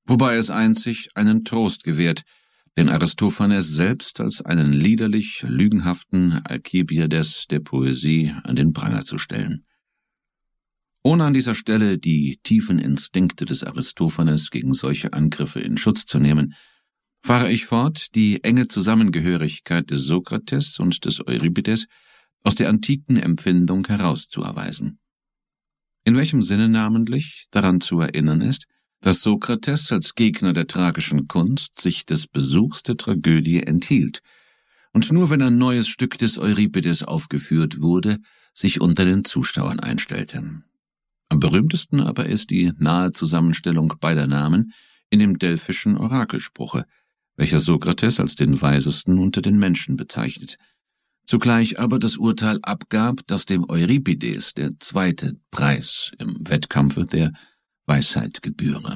wobei es einzig einen Trost gewährt, den Aristophanes selbst als einen liederlich lügenhaften Alkibiades der Poesie an den Pranger zu stellen. Ohne an dieser Stelle die tiefen Instinkte des Aristophanes gegen solche Angriffe in Schutz zu nehmen, fahre ich fort, die enge Zusammengehörigkeit des Sokrates und des Euripides aus der antiken Empfindung herauszuerweisen. In welchem Sinne namentlich daran zu erinnern ist, dass Sokrates als Gegner der tragischen Kunst sich des Besuchs der Tragödie enthielt und nur wenn ein neues Stück des Euripides aufgeführt wurde, sich unter den Zuschauern einstellte. Am berühmtesten aber ist die nahe Zusammenstellung beider Namen in dem delphischen Orakelspruche, welcher Sokrates als den Weisesten unter den Menschen bezeichnet, zugleich aber das Urteil abgab, dass dem Euripides der zweite Preis im Wettkampfe der Weisheit gebühre.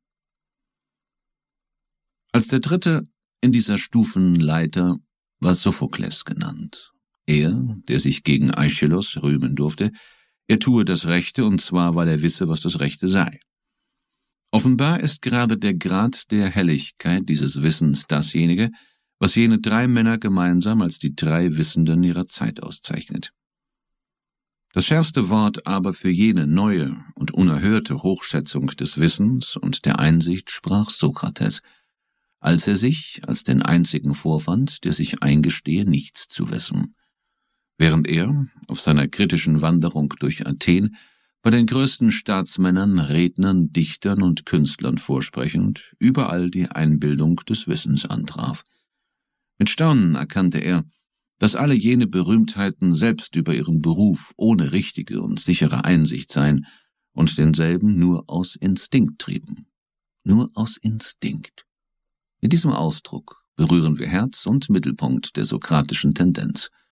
Als der dritte in dieser Stufenleiter war Sophokles genannt. Er, der sich gegen Aeschylus rühmen durfte, er tue das Rechte, und zwar, weil er wisse, was das Rechte sei. Offenbar ist gerade der Grad der Helligkeit dieses Wissens dasjenige, was jene drei Männer gemeinsam als die drei Wissenden ihrer Zeit auszeichnet. Das schärfste Wort aber für jene neue und unerhörte Hochschätzung des Wissens und der Einsicht sprach Sokrates, als er sich als den einzigen vorfand, der sich eingestehe, nichts zu wissen, während er auf seiner kritischen Wanderung durch Athen bei den größten Staatsmännern, Rednern, Dichtern und Künstlern vorsprechend überall die Einbildung des Wissens antraf. Mit Staunen erkannte er, dass alle jene Berühmtheiten selbst über ihren Beruf ohne richtige und sichere Einsicht seien und denselben nur aus Instinkt trieben. Nur aus Instinkt. Mit diesem Ausdruck berühren wir Herz und Mittelpunkt der sokratischen Tendenz.